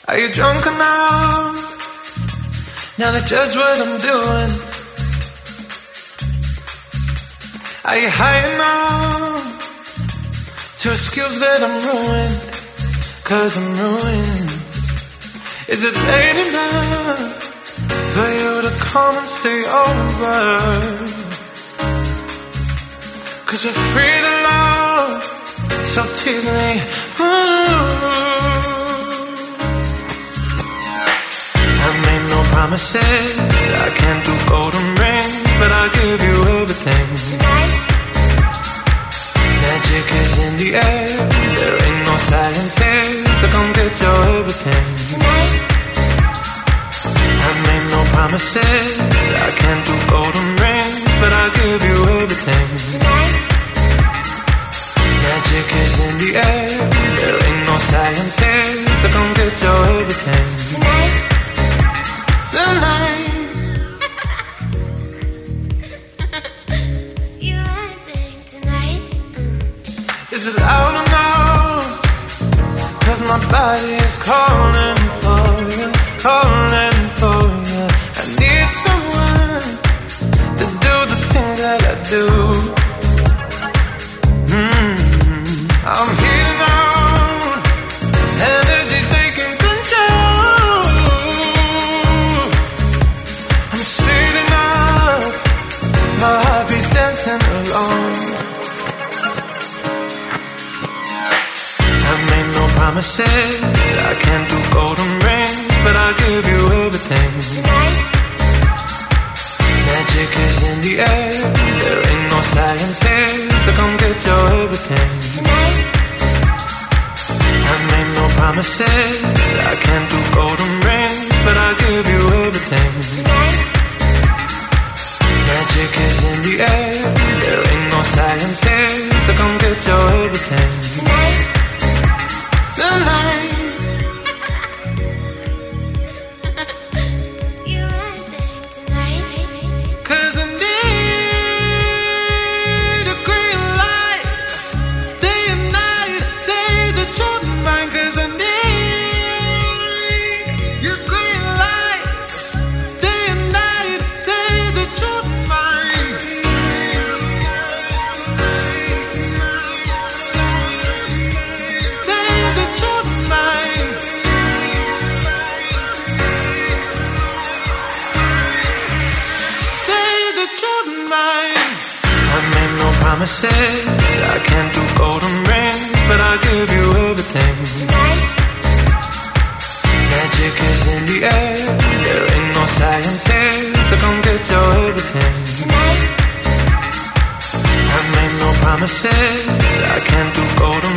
Are you drunk enough now to judge what I'm doing? Are you high enough to excuse that I'm ruined? 'Cause I'm ruined. Is it late enough for you to come and stay over? 'Cause we're free to love, so tease me. I made no promises, I can't do golden rings, but I'll give you everything. Tonight. Magic is in the air, there ain't no science here, so come get your everything. Tonight. I made no promises, I can't do golden rings, but I'll give you everything. Tonight. Magic is in the air, there ain't no science here, so come get your everything. Tonight. Tonight. You acting tonight. Is it loud enough? 'Cause my body is calling for you, calling for you. I need someone to do the things that I do. I'm heating on, energy's taking control. I'm speeding up, my heartbeat's dancing along. I made no promises, I can't do golden rings, but I'll give you everything. Tonight. Magic is in the air, there ain't no science here, so come get your everything. Tonight. I made no promises, I can't do golden rings, but I'll give you everything. Tonight. Magic is in the air, there ain't no science here, so come get your everything. Tonight. Tonight. You acting tonight. 'Cause I need a green light, day and night, say that you're mine. 'Cause I need your green light, day and night, say that you're mine. Say that you're mine. Say that you're mine. I made no promises, I can't do golden rings, but I'll give you everything. Tonight. Magic is in the air, there ain't no science here, so come get your everything. Tonight. I made no promises, I can't do golden